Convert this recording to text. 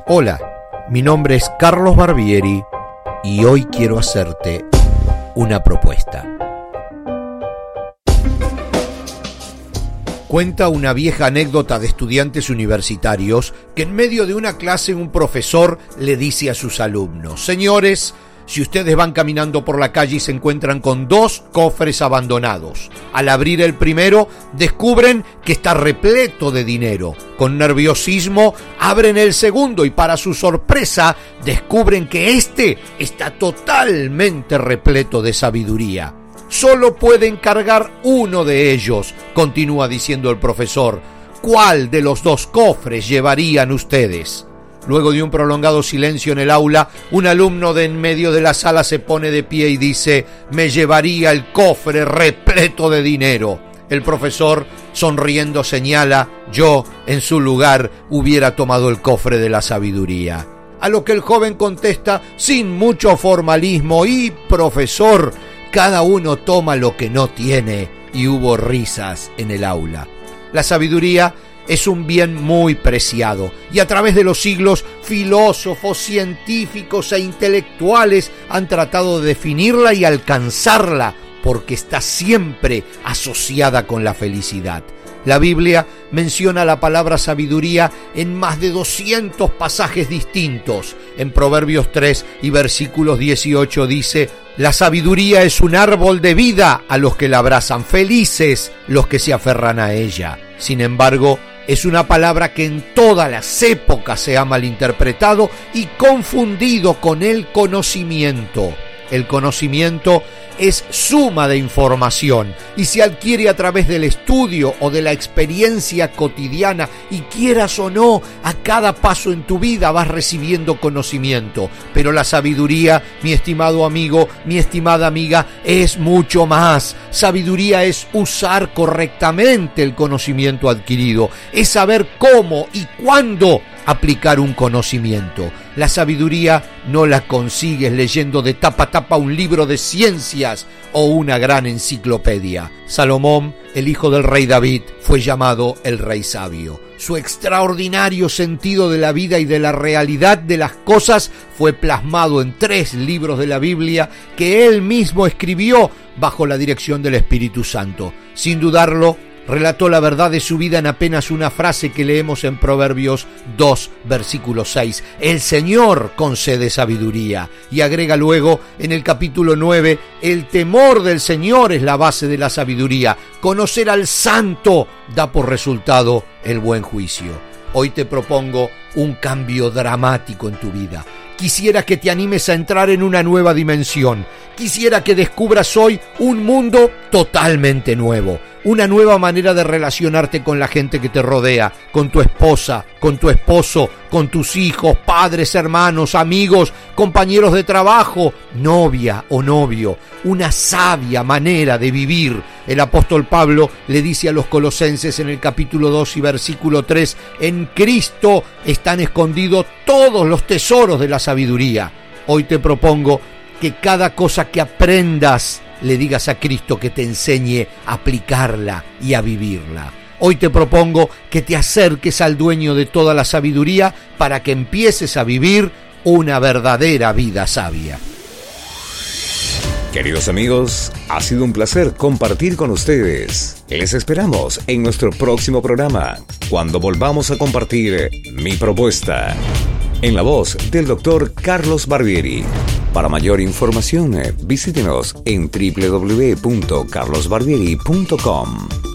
Hola, mi nombre es Carlos Barbieri y hoy quiero hacerte una propuesta. Cuenta una vieja anécdota de estudiantes universitarios que en medio de una clase un profesor le dice a sus alumnos: señores, si ustedes van caminando por la calle y se encuentran con 2 cofres abandonados, al abrir el primero descubren que está repleto de dinero. Con nerviosismo abren el segundo y para su sorpresa descubren que este está totalmente repleto de sabiduría. Solo pueden cargar uno de ellos, continúa diciendo el profesor. ¿Cuál de los 2 cofres llevarían ustedes? Luego de un prolongado silencio en el aula, un alumno de en medio de la sala se pone de pie y dice: me llevaría el cofre repleto de dinero. El profesor, sonriendo, señala: yo, en su lugar, hubiera tomado el cofre de la sabiduría. A lo que el joven contesta sin mucho formalismo: y profesor, cada uno toma lo que no tiene. Y hubo risas en el aula. La sabiduría es un bien muy preciado y a través de los siglos filósofos, científicos e intelectuales han tratado de definirla y alcanzarla porque está siempre asociada con la felicidad. La Biblia menciona la palabra sabiduría en más de 200 pasajes distintos. En Proverbios 3 y versículos 18 dice: la sabiduría es un árbol de vida a los que la abrazan, felices los que se aferran a ella. Sin embargo, es una palabra que en todas las épocas se ha malinterpretado y confundido con el conocimiento. El conocimiento es suma de información y se adquiere a través del estudio o de la experiencia cotidiana, y quieras o no, a cada paso en tu vida vas recibiendo conocimiento. Pero la sabiduría, mi estimado amigo, mi estimada amiga, es mucho más. Sabiduría es usar correctamente el conocimiento adquirido, es saber cómo y cuándo aplicar un conocimiento. La sabiduría no la consigues leyendo de tapa a tapa un libro de ciencias o una gran enciclopedia. Salomón, el hijo del rey David, fue llamado el rey sabio. Su extraordinario sentido de la vida y de la realidad de las cosas fue plasmado en 3 libros de la Biblia que él mismo escribió bajo la dirección del Espíritu Santo. Sin dudarlo, relató la verdad de su vida en apenas una frase que leemos en Proverbios 2, versículo 6. El Señor concede sabiduría. Y agrega luego en el capítulo 9, el temor del Señor es la base de la sabiduría. Conocer al Santo da por resultado el buen juicio. Hoy te propongo un cambio dramático en tu vida. Quisiera que te animes a entrar en una nueva dimensión. Quisiera que descubras hoy un mundo totalmente nuevo. Una nueva manera de relacionarte con la gente que te rodea, con tu esposa, con tu esposo, con tus hijos, padres, hermanos, amigos, compañeros de trabajo, novia o novio. Una sabia manera de vivir. El apóstol Pablo le dice a los colosenses en el capítulo 2 y versículo 3: en Cristo están escondidos todos los tesoros de la sabiduría. Hoy te propongo que cada cosa que aprendas le digas a Cristo que te enseñe a aplicarla y a vivirla. Hoy te propongo que te acerques al dueño de toda la sabiduría para que empieces a vivir una verdadera vida sabia. Queridos amigos, ha sido un placer compartir con ustedes. Les esperamos en nuestro próximo programa, cuando volvamos a compartir Mi Propuesta, en la voz del Dr. Carlos Barbieri. Para mayor información, visítenos en www.carlosbarbieri.com.